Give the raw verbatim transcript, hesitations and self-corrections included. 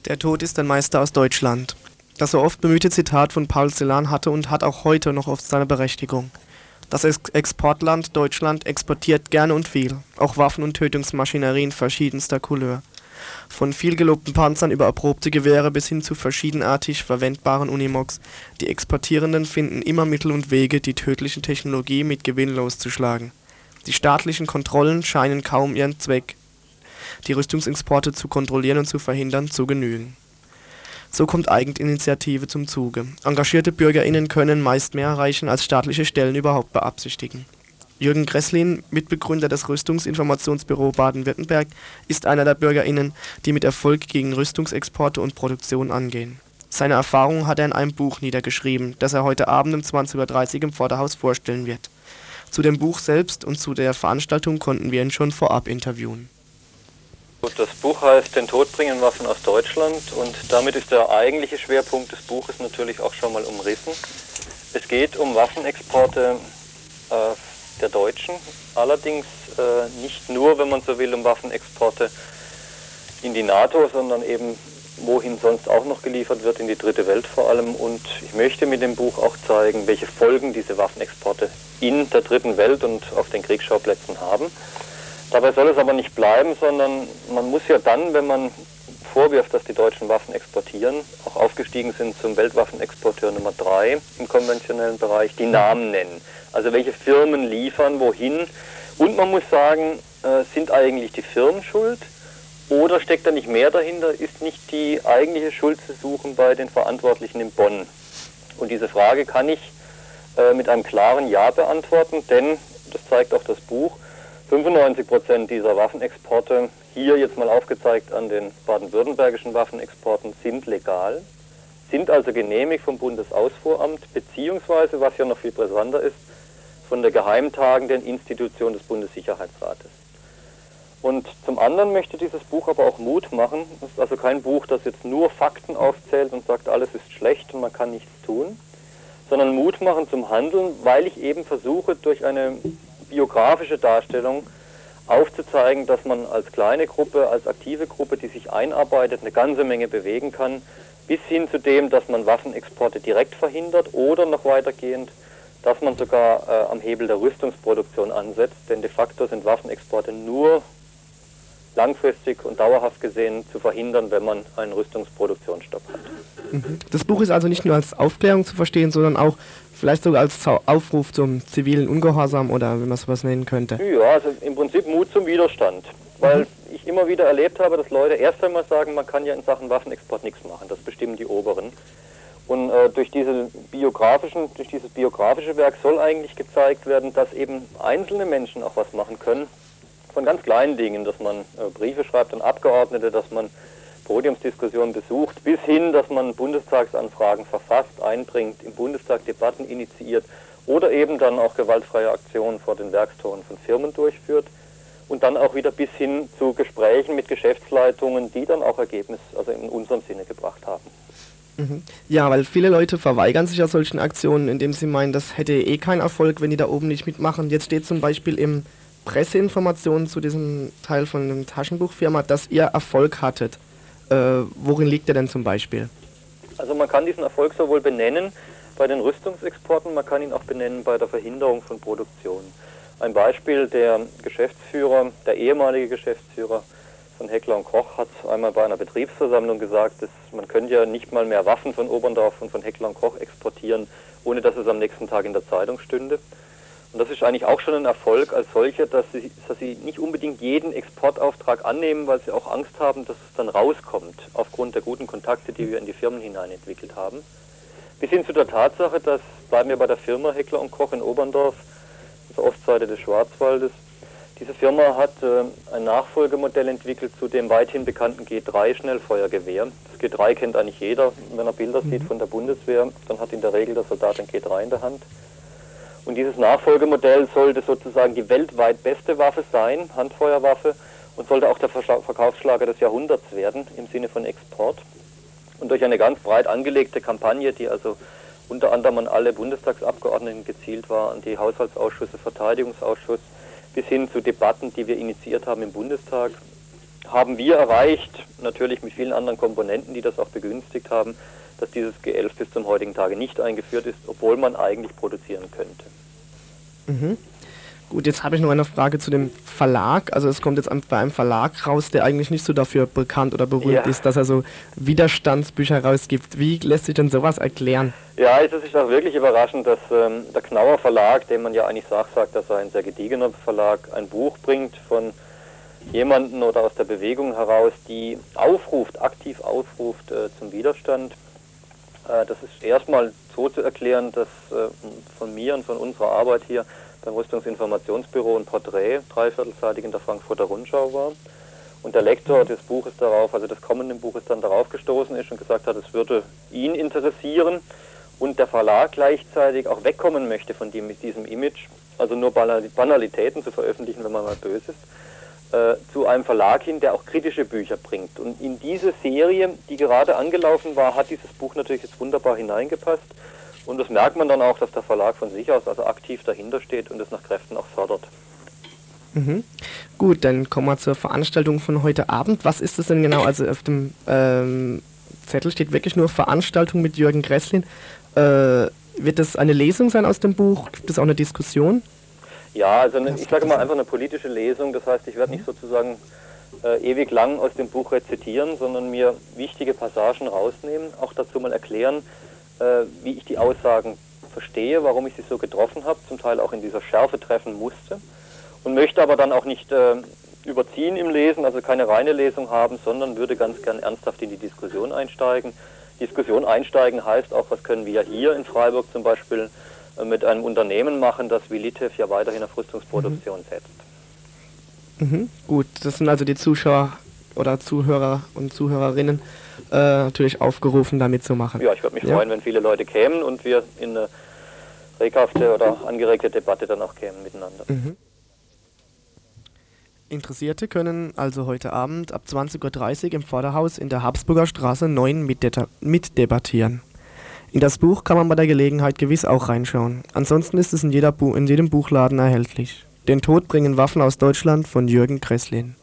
Der Tod ist ein Meister aus Deutschland. Das so oft bemühte Zitat von Paul Celan hatte und hat auch heute noch oft seine Berechtigung. Das Ex Exportland Deutschland exportiert gerne und viel, auch Waffen und Tötungsmaschinerien verschiedenster Couleur. Von viel gelobten Panzern über erprobte Gewehre bis hin zu verschiedenartig verwendbaren Unimogs, die Exportierenden finden immer Mittel und Wege, die tödliche Technologie mit Gewinn loszuschlagen. Die staatlichen Kontrollen scheinen kaum ihren Zweck, die Rüstungsexporte zu kontrollieren und zu verhindern, zu genügen. So kommt Eigeninitiative zum Zuge. Engagierte BürgerInnen können meist mehr erreichen, als staatliche Stellen überhaupt beabsichtigen. Jürgen Gresslin, Mitbegründer des Rüstungsinformationsbüro Baden-Württemberg, ist einer der BürgerInnen, die mit Erfolg gegen Rüstungsexporte und Produktion angehen. Seine Erfahrungen hat er in einem Buch niedergeschrieben, das er heute Abend um zwanzig Uhr dreißig im Vorderhaus vorstellen wird. Zu dem Buch selbst und zu der Veranstaltung konnten wir ihn schon vorab interviewen. Das Buch heißt Den Tod bringen Waffen aus Deutschland und damit ist der eigentliche Schwerpunkt des Buches natürlich auch schon mal umrissen. Es geht um Waffenexporte äh, der Deutschen, allerdings äh, nicht nur, wenn man so will, um Waffenexporte in die NATO, sondern eben wohin sonst auch noch geliefert wird, in die dritte Welt vor allem. Und ich möchte mit dem Buch auch zeigen, welche Folgen diese Waffenexporte in der dritten Welt und auf den Kriegsschauplätzen haben. Dabei soll es aber nicht bleiben, sondern man muss ja dann, wenn man vorwirft, dass die Deutschen Waffen exportieren, auch aufgestiegen sind zum Weltwaffenexporteur Nummer drei im konventionellen Bereich, die Namen nennen. Also welche Firmen liefern, wohin. Und man muss sagen, äh, sind eigentlich die Firmen schuld oder steckt da nicht mehr dahinter? Ist nicht die eigentliche Schuld zu suchen bei den Verantwortlichen in Bonn? Und diese Frage kann ich äh, mit einem klaren Ja beantworten, denn, das zeigt auch das Buch, fünfundneunzig Prozent dieser Waffenexporte, hier jetzt mal aufgezeigt an den baden-württembergischen Waffenexporten, sind legal, sind also genehmigt vom Bundesausfuhramt, beziehungsweise, was ja noch viel brisanter ist, von der geheimtagenden Institution des Bundessicherheitsrates. Und zum anderen möchte dieses Buch aber auch Mut machen. Es ist also kein Buch, das jetzt nur Fakten aufzählt und sagt, alles ist schlecht und man kann nichts tun, sondern Mut machen zum Handeln, weil ich eben versuche, durch eine biografische Darstellung aufzuzeigen, dass man als kleine Gruppe, als aktive Gruppe, die sich einarbeitet, eine ganze Menge bewegen kann, bis hin zu dem, dass man Waffenexporte direkt verhindert oder noch weitergehend, dass man sogar äh, am Hebel der Rüstungsproduktion ansetzt, denn de facto sind Waffenexporte nur langfristig und dauerhaft gesehen zu verhindern, wenn man einen Rüstungsproduktionsstopp hat. Das Buch ist also nicht nur als Aufklärung zu verstehen, sondern auch vielleicht sogar als Aufruf zum zivilen Ungehorsam oder wie man sowas nennen könnte. Ja, also im Prinzip Mut zum Widerstand, weil mhm. ich immer wieder erlebt habe, dass Leute erst einmal sagen, man kann ja in Sachen Waffenexport nichts machen, das bestimmen die Oberen. Und äh, durch, diese biografischen, durch dieses biografische Werk soll eigentlich gezeigt werden, dass eben einzelne Menschen auch was machen können, von ganz kleinen Dingen, dass man äh, Briefe schreibt an Abgeordnete, dass man Podiumsdiskussionen besucht, bis hin, dass man Bundestagsanfragen verfasst, einbringt, im Bundestag Debatten initiiert oder eben dann auch gewaltfreie Aktionen vor den Werkstoren von Firmen durchführt und dann auch wieder bis hin zu Gesprächen mit Geschäftsleitungen, die dann auch Ergebnis, also in unserem Sinne, gebracht haben. Ja, weil viele Leute verweigern sich ja solchen Aktionen, indem sie meinen, das hätte eh keinen Erfolg, wenn die da oben nicht mitmachen. Jetzt steht zum Beispiel im Presseinformationen zu diesem Teil von der Taschenbuchfirma, dass ihr Erfolg hattet. Äh, worin liegt der denn zum Beispiel? Also man kann diesen Erfolg sowohl benennen bei den Rüstungsexporten, man kann ihn auch benennen bei der Verhinderung von Produktion. Ein Beispiel, der Geschäftsführer, der ehemalige Geschäftsführer von Heckler und Koch hat einmal bei einer Betriebsversammlung gesagt, dass man könnte ja nicht mal mehr Waffen von Oberndorf und von Heckler und Koch exportieren, ohne dass es am nächsten Tag in der Zeitung stünde. Und das ist eigentlich auch schon ein Erfolg als solcher, dass sie, dass sie nicht unbedingt jeden Exportauftrag annehmen, weil sie auch Angst haben, dass es dann rauskommt, aufgrund der guten Kontakte, die wir in die Firmen hinein entwickelt haben. Bis hin zu der Tatsache, dass, bleiben wir bei der Firma Heckler und Koch in Oberndorf, auf der Ostseite des Schwarzwaldes, diese Firma hat äh, ein Nachfolgemodell entwickelt zu dem weithin bekannten G drei Schnellfeuergewehr. Das G drei kennt eigentlich jeder, wenn er Bilder sieht von der Bundeswehr, dann hat in der Regel der Soldat ein G drei in der Hand. Und dieses Nachfolgemodell sollte sozusagen die weltweit beste Waffe sein, Handfeuerwaffe, und sollte auch der Verkaufsschlager des Jahrhunderts werden, im Sinne von Export. Und durch eine ganz breit angelegte Kampagne, die also unter anderem an alle Bundestagsabgeordneten gezielt war, an die Haushaltsausschüsse, Verteidigungsausschuss, bis hin zu Debatten, die wir initiiert haben im Bundestag, haben wir erreicht, natürlich mit vielen anderen Komponenten, die das auch begünstigt haben, dass dieses G elf bis zum heutigen Tage nicht eingeführt ist, obwohl man eigentlich produzieren könnte. Mhm. Gut, jetzt habe ich noch eine Frage zu dem Verlag. Also es kommt jetzt bei einem Verlag raus, der eigentlich nicht so dafür bekannt oder berühmt ja. ist, dass er so Widerstandsbücher rausgibt. Wie lässt sich denn sowas erklären? Ja, es ist auch wirklich überraschend, dass ähm, der Knauer Verlag, dem man ja eigentlich sagt, sagt, dass er ein sehr gediegener Verlag, ein Buch bringt von jemanden oder aus der Bewegung heraus, die aufruft, aktiv aufruft äh, zum Widerstand. Äh, das ist erstmal so zu erklären, dass äh, von mir und von unserer Arbeit hier beim Rüstungsinformationsbüro ein Porträt dreiviertelseitig in der Frankfurter Rundschau war. Und der Lektor des Buches darauf, also des kommenden Buches, dann darauf gestoßen ist und gesagt hat, es würde ihn interessieren und der Verlag gleichzeitig auch wegkommen möchte von dem, mit diesem Image, also nur Banalitäten zu veröffentlichen, wenn man mal böse ist, äh, zu einem Verlag hin, der auch kritische Bücher bringt. Und in diese Serie, die gerade angelaufen war, hat dieses Buch natürlich jetzt wunderbar hineingepasst. Und das merkt man dann auch, dass der Verlag von sich aus also aktiv dahinter steht und es nach Kräften auch fördert. Mhm. Gut, dann kommen wir zur Veranstaltung von heute Abend. Was ist das denn genau? Also auf dem ähm, Zettel steht wirklich nur Veranstaltung mit Jürgen Kresslin. Äh, wird das eine Lesung sein aus dem Buch? Gibt es auch eine Diskussion? Ja, also eine, ich sage mal einfach eine politische Lesung. Das heißt, ich werde nicht sozusagen äh, ewig lang aus dem Buch rezitieren, sondern mir wichtige Passagen rausnehmen, auch dazu mal erklären, wie ich die Aussagen verstehe, warum ich sie so getroffen habe, zum Teil auch in dieser Schärfe treffen musste und möchte aber dann auch nicht äh, überziehen im Lesen, also keine reine Lesung haben, sondern würde ganz gern ernsthaft in die Diskussion einsteigen. Diskussion einsteigen heißt auch, was können wir hier in Freiburg zum Beispiel äh, mit einem Unternehmen machen, das wie Litev ja weiterhin auf Rüstungsproduktion setzt. Mhm. Gut, das sind also die Zuschauer oder Zuhörer und Zuhörerinnen äh, natürlich aufgerufen, da mitzumachen. Ja, ich würde mich ja. freuen, wenn viele Leute kämen und wir in eine reghafte oder angeregte Debatte dann auch kämen miteinander. Mhm. Interessierte können also heute Abend ab zwanzig Uhr dreißig im Vorderhaus in der Habsburger Straße neun mitdebattieren. In das Buch kann man bei der Gelegenheit gewiss auch reinschauen. Ansonsten ist es in, jeder Bu- in jedem Buchladen erhältlich. Den Tod bringen Waffen aus Deutschland von Jürgen Kresslin.